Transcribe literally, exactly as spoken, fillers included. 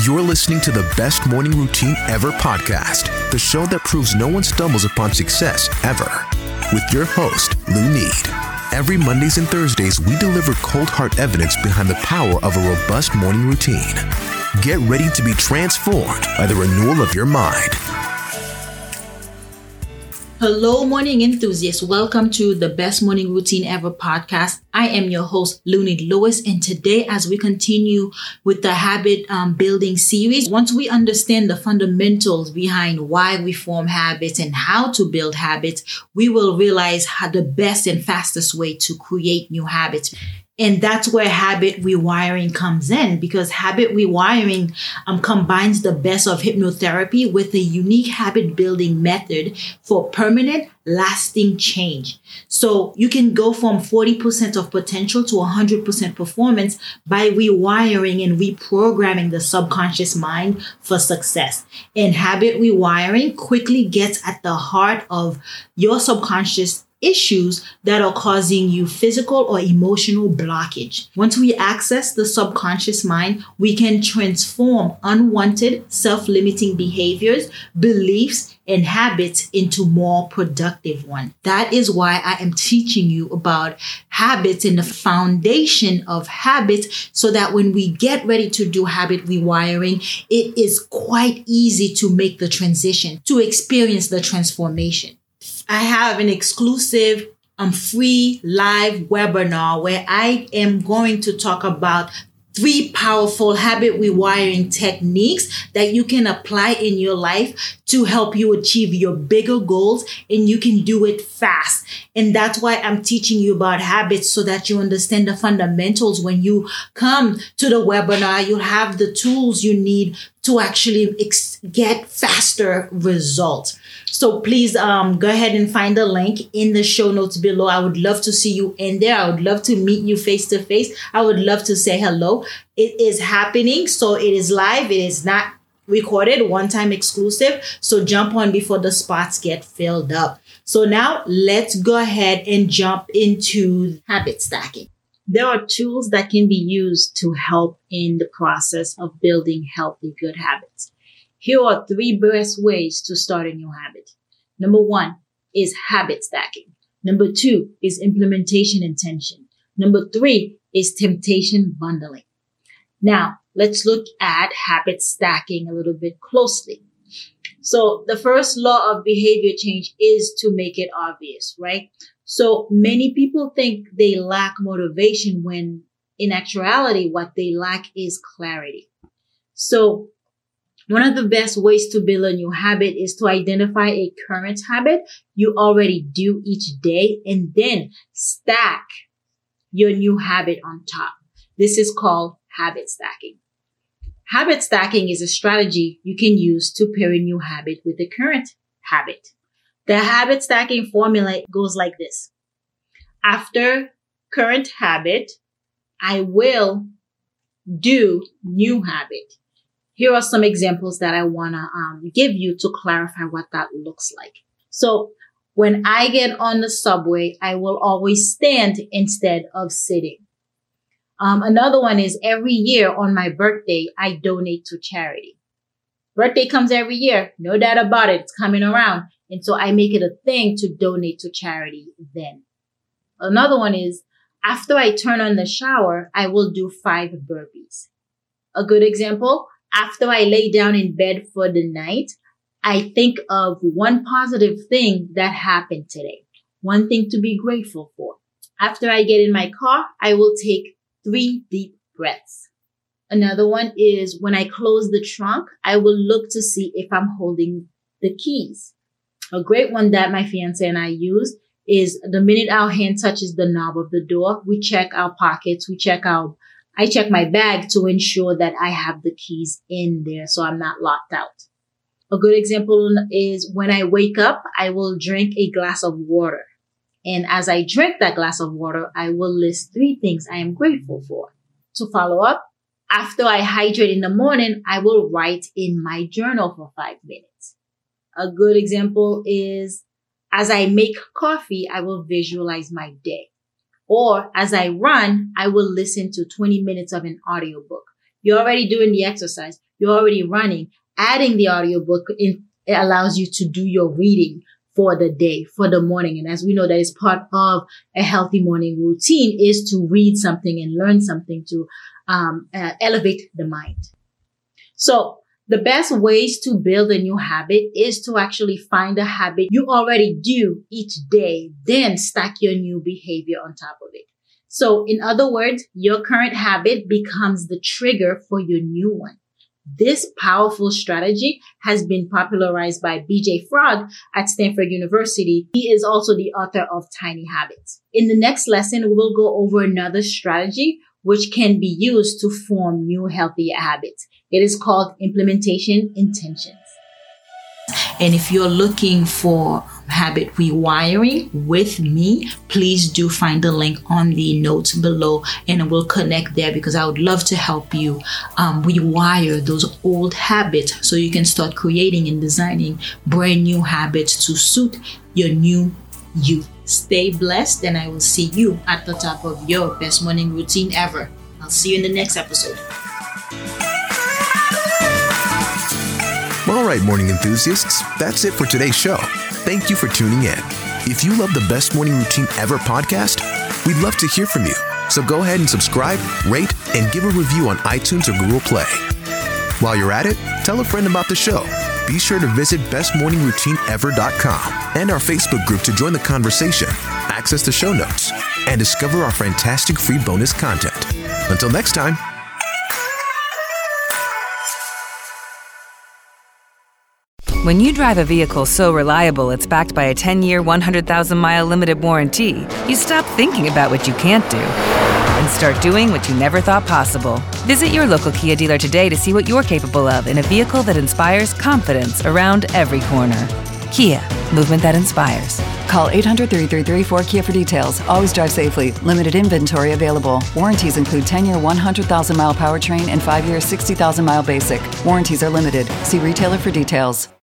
You're listening to the Best Morning Routine Ever podcast, the show that proves no one stumbles upon success ever. With your host, Lou Need. Every Mondays and Thursdays, we deliver cold hard evidence behind the power of a robust morning routine. Get ready to be transformed by the renewal of your mind. Hello, morning enthusiasts. Welcome to the Best Morning Routine Ever podcast. I am your host, Lunid Lewis, and today, as we continue with the habit um, building series, once we understand the fundamentals behind why we form habits and how to build habits, we will realize how the best and fastest way to create new habits. And that's where habit rewiring comes in, because habit rewiring um, combines the best of hypnotherapy with a unique habit building method for permanent, lasting change. So you can go from forty percent of potential to one hundred percent performance by rewiring and reprogramming the subconscious mind for success. And habit rewiring quickly gets at the heart of your subconscious issues that are causing you physical or emotional blockage. Once we access the subconscious mind, we can transform unwanted self-limiting behaviors, beliefs, and habits into more productive ones. That is why I am teaching you about habits and the foundation of habits, so that when we get ready to do habit rewiring, it is quite easy to make the transition, to experience the transformation. I have an exclusive um, free live webinar where I am going to talk about three powerful habit rewiring techniques that you can apply in your life to help you achieve your bigger goals, and you can do it fast. And that's why I'm teaching you about habits, so that you understand the fundamentals. When you come to the webinar, you have the tools you need to actually ex- get faster results. So please um, go ahead and find the link in the show notes below. I would love to see you in there. I would love to meet you face to face. I would love to say hello. It is happening. So it is live. It is not recorded, one-time exclusive. So jump on before the spots get filled up. So now let's go ahead and jump into habit stacking. There are tools that can be used to help in the process of building healthy, good habits. Here are three best ways to start a new habit. Number one is habit stacking. Number two is implementation intention. Number three is temptation bundling. Now, let's look at habit stacking a little bit closely. So the first law of behavior change is to make it obvious, right? So many people think they lack motivation when in actuality, what they lack is clarity. So one of the best ways to build a new habit is to identify a current habit you already do each day, and then stack your new habit on top. This is called habit stacking. Habit stacking is a strategy you can use to pair a new habit with a current habit. The habit stacking formula goes like this. After current habit, I will do new habit. Here are some examples that I want to um, give you to clarify what that looks like. So when I get on the subway, I will always stand instead of sitting. Um, another one is every year on my birthday, I donate to charity. Birthday comes every year. No doubt about it. It's coming around. And so I make it a thing to donate to charity then. Another one is after I turn on the shower, I will do five burpees. A good example, after I lay down in bed for the night, I think of one positive thing that happened today, one thing to be grateful for. After I get in my car, I will take three deep breaths. Another one is when I close the trunk, I will look to see if I'm holding the keys. A great one that my fiance and I use is the minute our hand touches the knob of the door, we check our pockets, we check our I check my bag to ensure that I have the keys in there so I'm not locked out. A good example is when I wake up, I will drink a glass of water. And as I drink that glass of water, I will list three things I am grateful for. To follow up, after I hydrate in the morning, I will write in my journal for five minutes. A good example is as I make coffee, I will visualize my day. Or as I run, I will listen to twenty minutes of an audiobook. You're already doing the exercise. you're already running. Adding the audiobook, in, it allows you to do your reading for the day, for the morning. And as we know, that is part of a healthy morning routine, is to read something and learn something to um, uh, elevate the mind. So the best ways to build a new habit is to actually find a habit you already do each day, then stack your new behavior on top of it. So in other words, your current habit becomes the trigger for your new one. This powerful strategy has been popularized by B J Frog at Stanford University. He is also the author of Tiny Habits. In the next lesson, we will go over another strategy which can be used to form new healthy habits. It is called implementation intentions. And if you're looking for habit rewiring with me, please do find the link on the notes below and we'll connect there, because I would love to help you um, rewire those old habits so you can start creating and designing brand new habits to suit your new you. Stay blessed, and I will see you at the top of your best morning routine ever. I'll see you in the next episode. All right, morning enthusiasts, that's it for today's show. Thank you for tuning in. If you love the Best Morning Routine Ever podcast, we'd love to hear from you. So go ahead and subscribe, rate, and give a review on iTunes or Google Play. While you're at it, tell a friend about the show. Be sure to visit best morning routine ever dot com and our Facebook group to join the conversation, access the show notes, and discover our fantastic free bonus content. Until next time. When you drive a vehicle so reliable it's backed by a ten-year, one hundred thousand mile limited warranty, you stop thinking about what you can't do and start doing what you never thought possible. Visit your local Kia dealer today to see what you're capable of in a vehicle that inspires confidence around every corner. Kia, movement that inspires. Call eight hundred, three three three, four Kia for details. Always drive safely. Limited inventory available. Warranties include ten-year, one hundred thousand mile powertrain and five-year, sixty thousand mile basic. Warranties are limited. See retailer for details.